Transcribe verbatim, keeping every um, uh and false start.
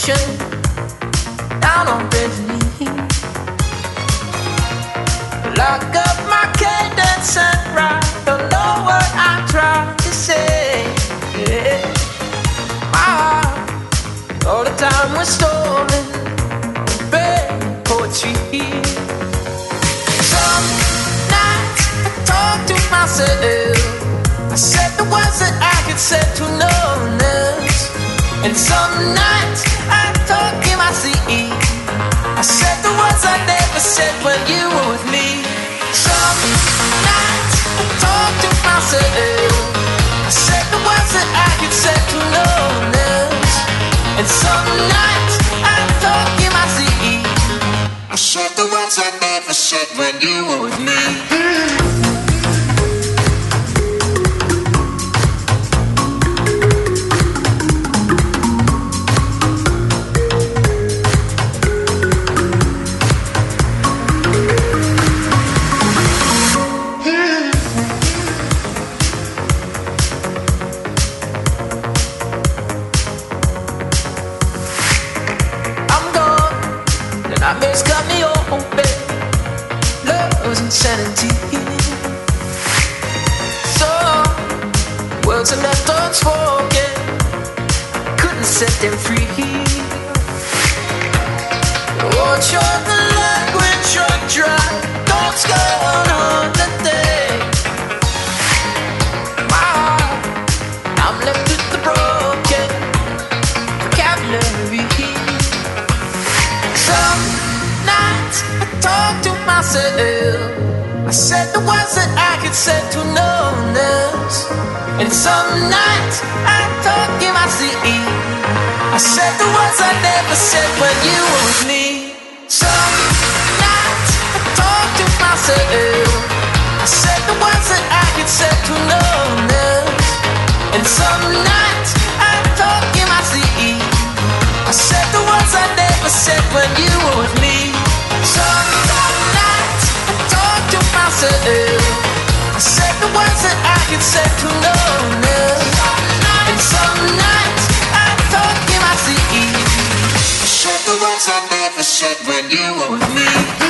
ocean, down on bending knee. Lock up my cadence and ride. Don't know what I try to say. Yeah. My heart, all the time was stolen. Bad poetry. Some nights I talk to myself. I said the words that I could say to no one else. And some nights I talk in my sleep. I said the words I never said when you were with me. Some nights I talk to myself. I said the words that I could say to no one else. And some nights I talk in my sleep. I said the words I never said when you were with me. Nightmares got me open, love's insanity. So, words are left unspoken, couldn't set them free. Won't you the language run dry, don't go on the day. My heart, I'm left with the broken vocabulary. Some nights I talk to myself. I said the words that I could say to no one else. And some nights I talk in my sleep. I said the words I never said when you were with me. Some nights I talk to myself. I said the words that I could say to no one else. And some nights I talk in my sleep. I said the words I never said when you were with me. Some nights I talk to myself. I said the words that I could say to no one else. And some nights I talk in my sleep. I said the words I never said when you were with me.